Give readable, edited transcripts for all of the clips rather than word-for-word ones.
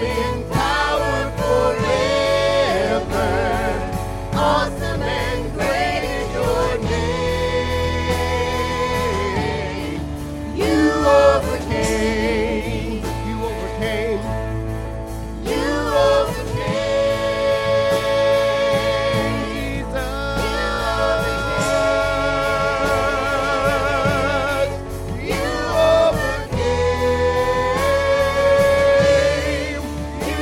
in power forever. Awesome and great is your name. You overcame. You overcame. You overcame. Jesus. You overcame. You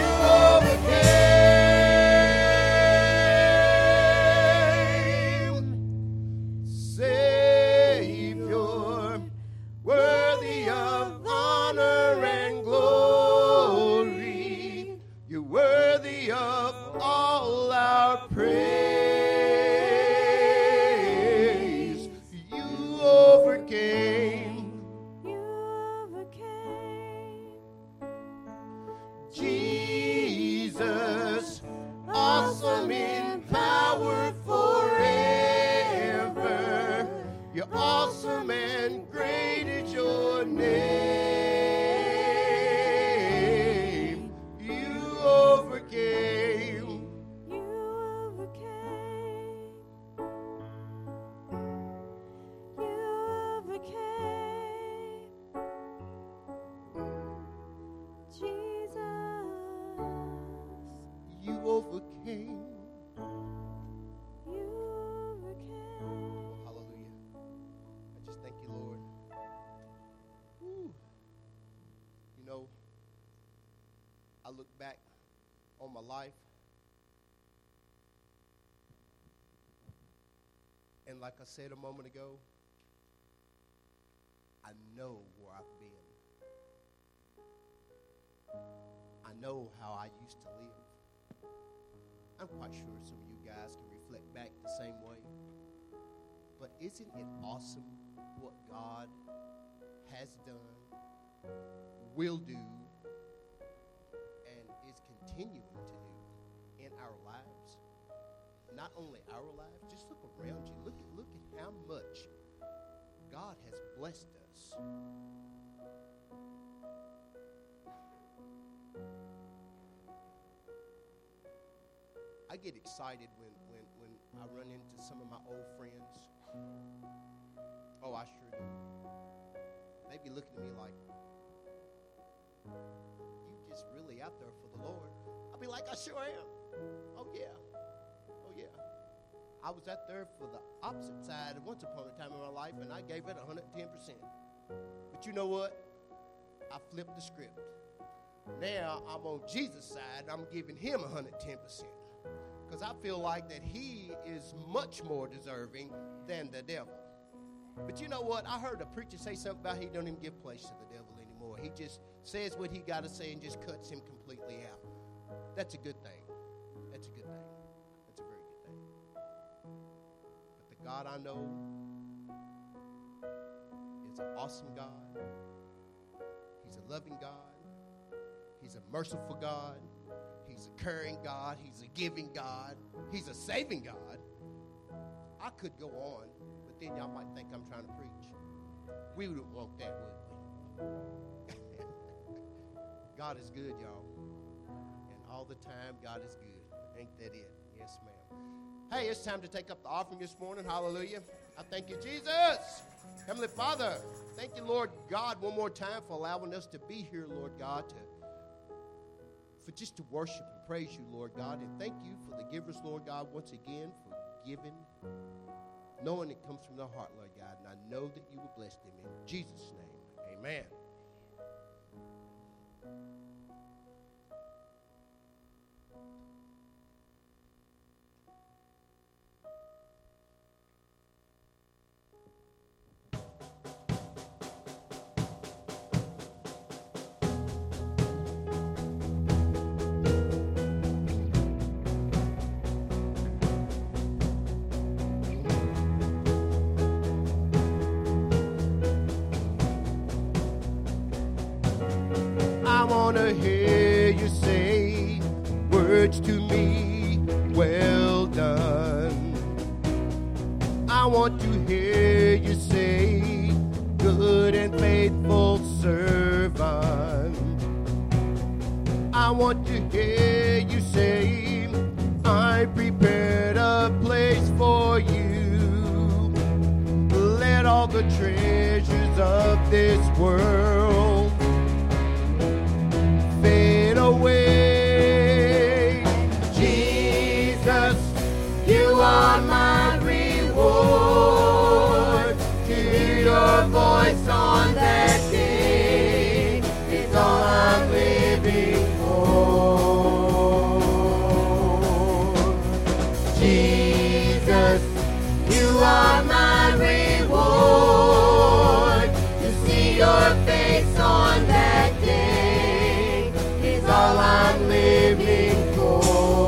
overcame. Savior, worthy of honor and glory. You're worthy of all our praise. You overcame. You overcame. Jesus, awesome in power forever. You're awesome and great is your name. You overcame. You overcame. You overcame. Jesus. You overcame. You overcame. Hallelujah. I just thank you, Lord. Whew. You know, I look back on my life, and like I said a moment ago, I know where I've been. I know how I used to live. I'm quite sure some of you guys can reflect back the same way. But isn't it awesome what God has done, will do, and is continuing to do in our lives? Not only our lives, just look around you. Look at how much God has blessed us. I get excited when I run into some of my old friends. Oh, I sure do. They be looking at me like, you just really out there for the Lord. I'll be like, I sure am. Oh, yeah. Oh, yeah. I was out there for the opposite side once upon a time in my life, and I gave it 110%. But you know what? I flipped the script. Now I'm on Jesus' side. I'm giving him 110%. Because I feel like that he is much more deserving than the devil. But you know what? I heard a preacher say something about he don't even give place to the devil anymore. He just says what he got to say and just cuts him completely out. That's a good thing. That's a good thing. That's a very good thing. But the God I know is an awesome God. He's a loving God. He's a merciful God. He's a caring God. He's a giving God. He's a saving God. I could go on, but then y'all might think I'm trying to preach. We wouldn't want that, would we? God is good, y'all. And all the time, God is good. Ain't that it? Yes, ma'am. Hey, it's time to take up the offering this morning. Hallelujah. I thank you, Jesus. Heavenly Father, thank you, Lord God, one more time for allowing us to be here, Lord God, for just to worship and praise you, Lord God. And thank you for the givers, Lord God, once again for giving, knowing it comes from the heart, Lord God. And I know that you will bless them in Jesus' name. Amen. I want to hear you say words to me, well done. I want to hear you say, good and faithful servant. I want to hear you say, I prepared a place for you. Let all the treasures of this world fade away. Jesus, you are my reward. To hear your voice on that day is all I'm living for. Jesus, you are my reward. To see your face on that day is all I'm living for.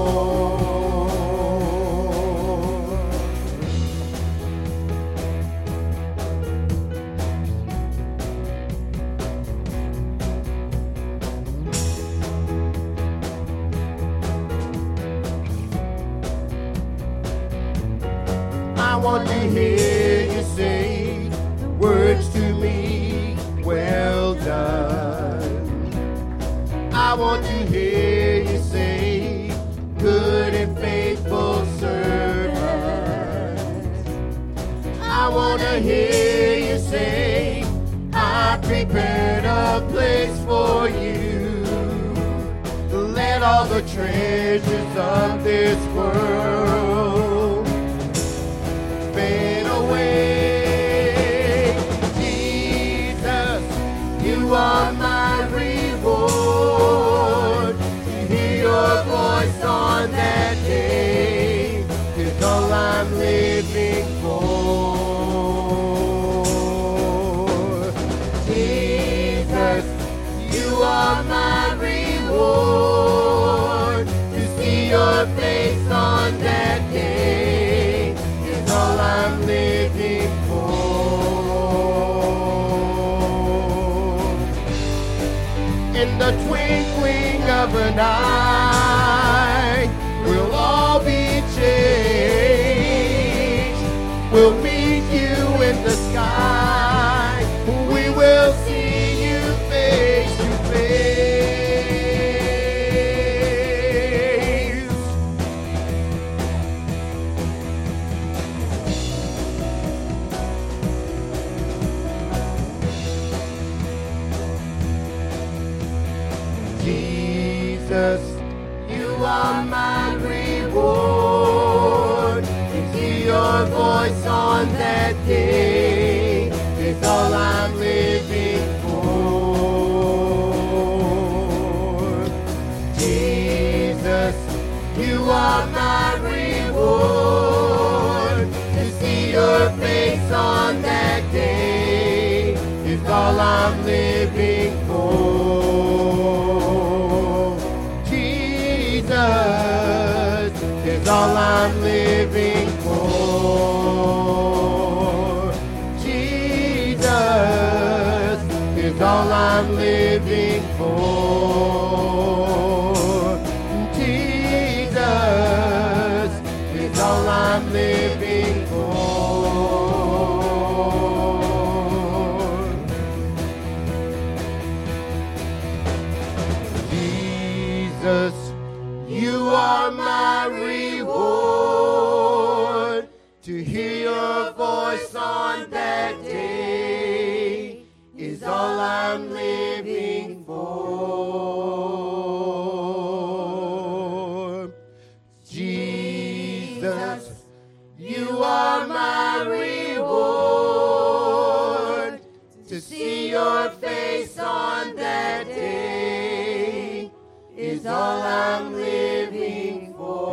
I want to hear you say words to me, well done. I want to hear you say, good and faithful servant. I want to hear you say, I prepared a place for you. Let all the treasures of this world fade away. Jesus, you are my reward. To hear your voice on that day is all I'm living for. Jesus, you are my reward. To see your face on that day is all I'm living for. In the twinkling of an eye, we'll all be changed. We'll meet you in the sky. We will see you face to face. Jesus, you are my reward. To hear your voice on that day is all I'm living for. Jesus, you are my reward. To see your face on that day is all I'm living for. Jesus is all I'm living for. Jesus is all I'm living for. Jesus is all I'm living for. Jesus, you are my reward. To hear your voice on that day is all I'm living for. Jesus, you are my reward. To see your face on that day is all I'm living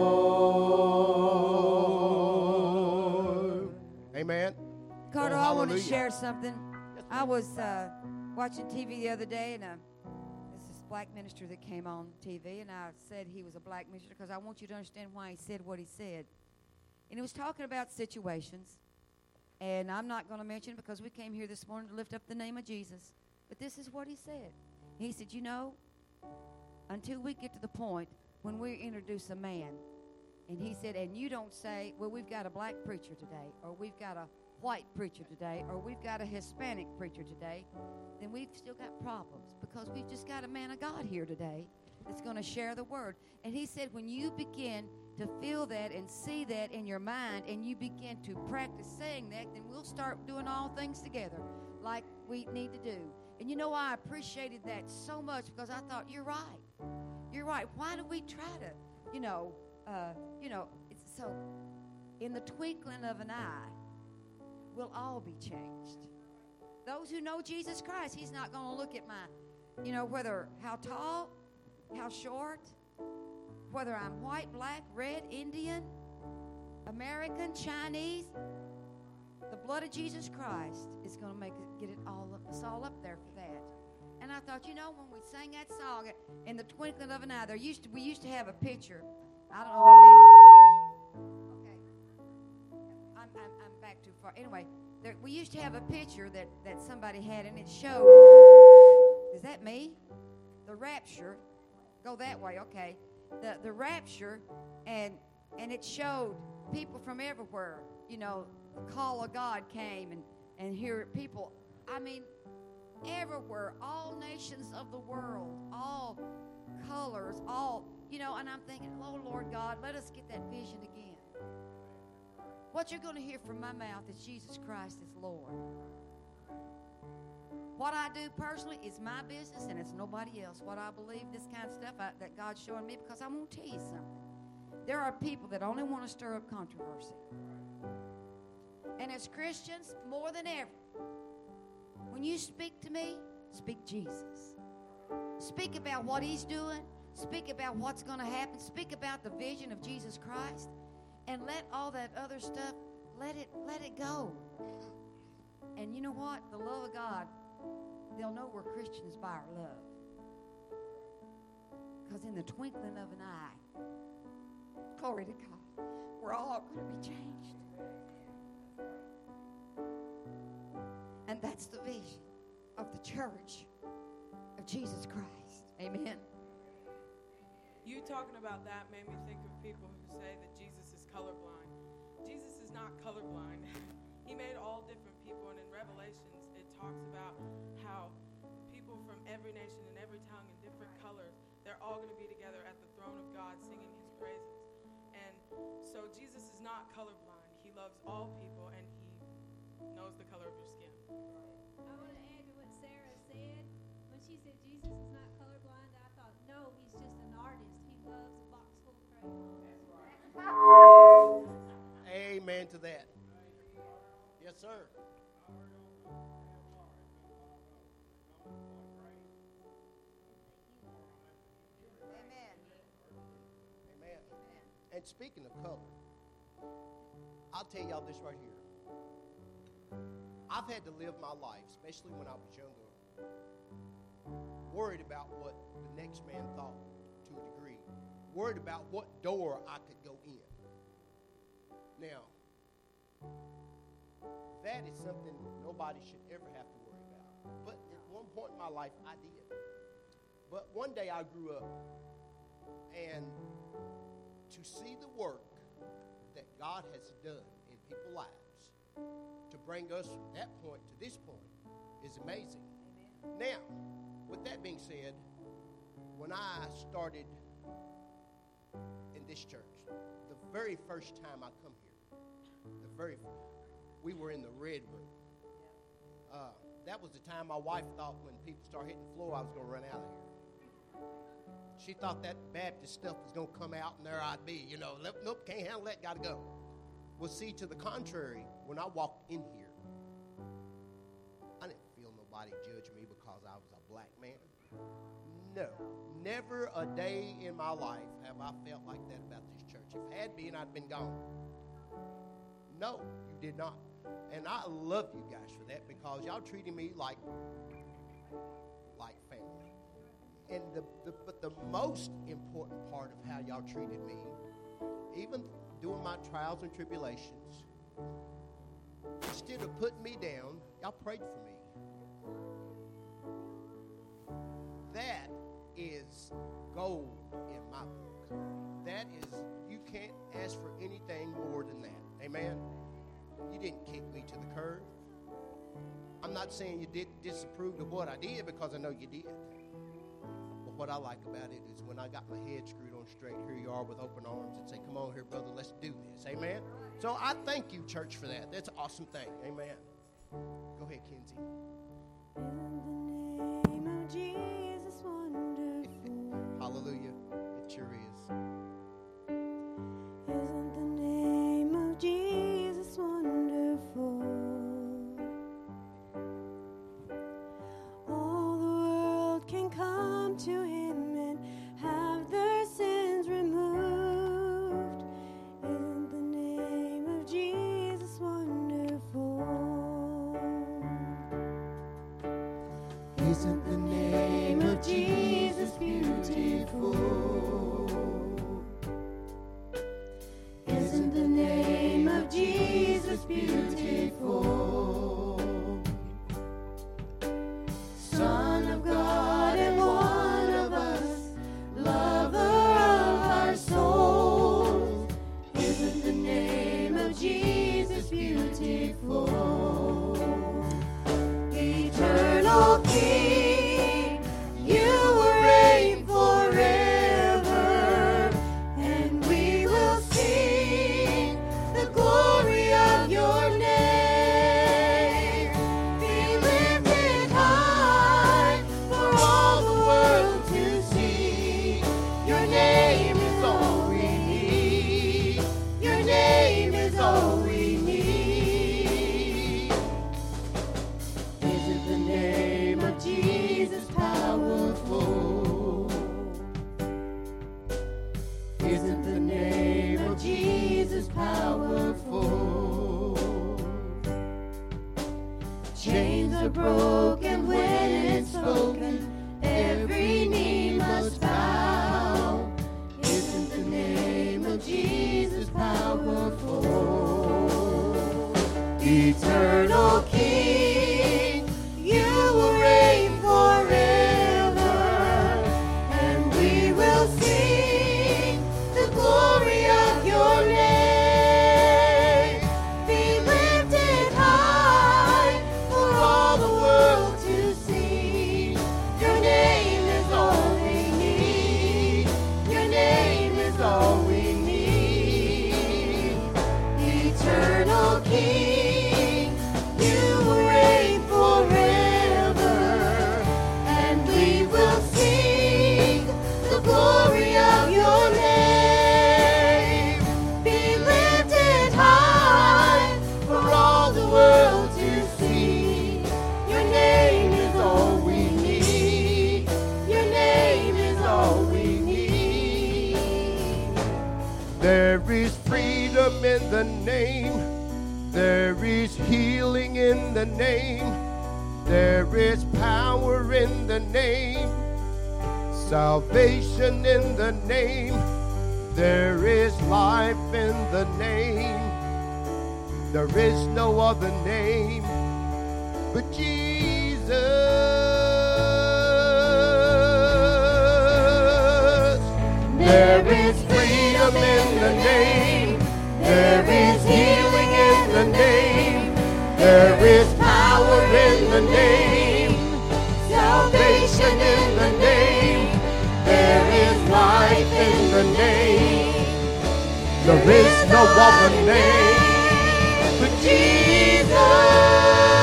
for. Amen. Carter, Oh, I want to hallelujah. share something. I was watching TV the other day, and this is black minister that came on TV, and I said he was a black minister because I want you to understand why he said what he said. And he was talking about situations, and I'm not going to mention it because we came here this morning to lift up the name of Jesus. But this is what he said. He said, you know, until we get to the point when we introduce a man, and he said, and you don't say, well, we've got a black preacher today, or we've got a white preacher today, or we've got a Hispanic preacher today, then we've still got problems because we've just got a man of God here today. that's going to share the word. And he said when you begin to feel that and see that in your mind and you begin to practice saying that, then we'll start doing all things together like we need to do. And you know, I appreciated that so much because I thought, you're right. You're right. Why do we try to, it's so in the twinkling of an eye, we'll all be changed. Those who know Jesus Christ, he's not going to look at my, whether how tall, how short, whether I'm white, black, red, Indian, American, Chinese. The blood of Jesus Christ is going to get us all up there for that. And I thought, when we sang that song, in the twinkling of an eye, we used to have a picture. I don't know. Okay, I'm back too far. Anyway, we used to have a picture that somebody had, and it showed. Is that me? The rapture. Go that way. Okay. The rapture, and it showed people from everywhere. The call of God came, and here people, everywhere, all nations of the world, all colors, and I'm thinking, oh, Lord God, let us get that vision again. What you're going to hear from my mouth is Jesus Christ is Lord. What I do personally is my business, and it's nobody else. What I believe, this kind of stuff that God's showing me, because I'm going to tell you something. There are people that only want to stir up controversy. And as Christians, more than ever, when you speak to me, speak Jesus. Speak about what he's doing. Speak about what's going to happen. Speak about the vision of Jesus Christ. And let all that other stuff, let it go. And you know what? The love of God, they'll know we're Christians by our love. Because in the twinkling of an eye, glory to God, we're all going to be changed. And that's the vision of the church of Jesus Christ. Amen. You talking about that made me think of people who say that Jesus is colorblind. Jesus is not colorblind. He made all different people, and in Revelations it talks about how people from every nation and every tongue and different colors, they're all going to be together at the throne of God singing his praises. And so Jesus is not colorblind. He loves all people, and he knows the color of your skin. I want to add to what Sarah said. When she said Jesus is not colorblind, I thought, no, he's just an artist. He loves a box full of crayons. Amen to that. Yes, sir. Amen. Amen. And speaking of color, I'll tell y'all this right here. I've had to live my life, especially when I was younger, worried about what the next man thought to a degree, worried about what door I could go in. Now, that is something nobody should ever have to worry about. But at one point in my life, I did. But one day I grew up, and to see the work that God has done in people's lives to bring us from that point to this point is amazing. Now, with that being said, when I started in this church, the very first time I come here, we were in the red room. That was the time my wife thought when people start hitting the floor, I was going to run out of here. She thought that Baptist stuff was going to come out, and there I'd be. Nope, can't handle that, got to go. Well, see, to the contrary, when I walked in here, I didn't feel nobody judge me because I was a black man. No, never a day in my life have I felt like that about this church. If it had been, I'd been gone. No, you did not. And I love you guys for that because y'all treated me like family. And but the most important part of how y'all treated me, even during my trials and tribulations, instead of putting me down, y'all prayed for me. That is gold in my book. That is, you can't ask for anything more than that. Amen? You didn't kick me to the curb. I'm not saying you didn't disapprove of what I did, because I know you did. But what I like about it is when I got my head screwed on straight, here you are with open arms and say, come on here, brother, let's do this. Amen? So I thank you, church, for that. That's an awesome thing. Amen. Go ahead, Kenzie. In the name of Jesus, wonderful. Hallelujah. It sure is. Isn't the name of Jesus wonderful? All the world can come to him and have their sins removed. Isn't the name of Jesus wonderful? Isn't the name of Jesus beautiful? Isn't the name of Jesus beautiful? Son of God and one of us, lover of our souls. Isn't the name of Jesus beautiful? Eternal King, you will reign forever, and we will sing the glory of your name. Be lifted high for all the world to see. Your name is all we need. Your name is all we need. Isn't the name of Jesus powerful? Isn't the name of Jesus powerful? Chains are broken when it's spoken. Every knee must bow. Isn't the name of Jesus powerful? Eternal King, you will reign forever, and we will sing the glory of your name. Be lifted high for all the world to see. Your name is all we need. Your name is all we need. Eternal King, you will reign forever, and we will sing the glory of your name. Be lifted high for all the world to see. Your name is all we need. Your name is all we need. There is freedom in the name. There is healing in the name. There is power in the name. Salvation in the name. There is life in the name. There is no other name but Jesus. There is freedom in the name. There is healing in the name. There is power in the name. Salvation in the name. There is life in the name. There is no other name but Jesus.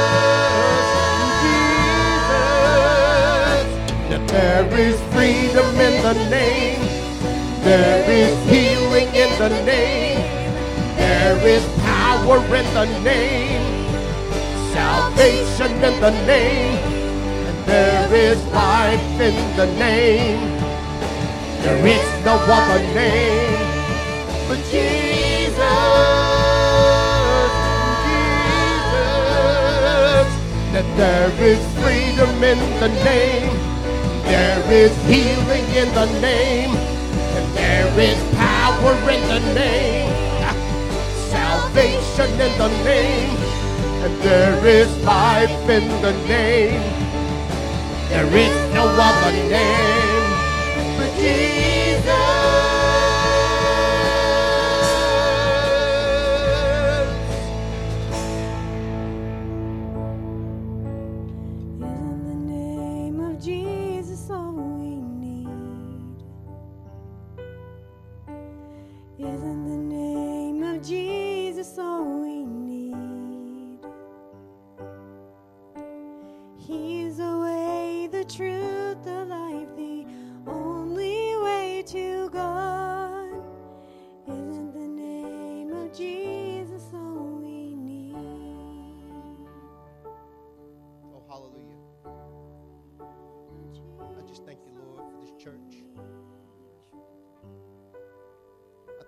Jesus. That there is freedom in the name. There is healing in the name. There is power in the name. Salvation in the name. And there is life in the name. There is no other name but Jesus. Jesus. That there is freedom in the name. There is healing in the name. And there is power in the name. Salvation in the name. And there is life in the name. There is no other name but Jesus. Isn't the name of Jesus all we need?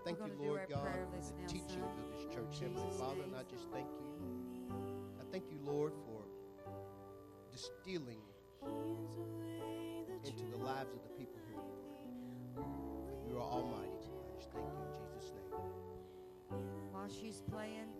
Thank We're you, gonna do Lord our God, prayer for list the now, teachings son. of this church, In Heavenly Jesus' Father, name. and I just thank you. I thank you, Lord, for distilling into the lives of the people here, Lord. You are almighty. I just thank you in Jesus' name. While she's playing,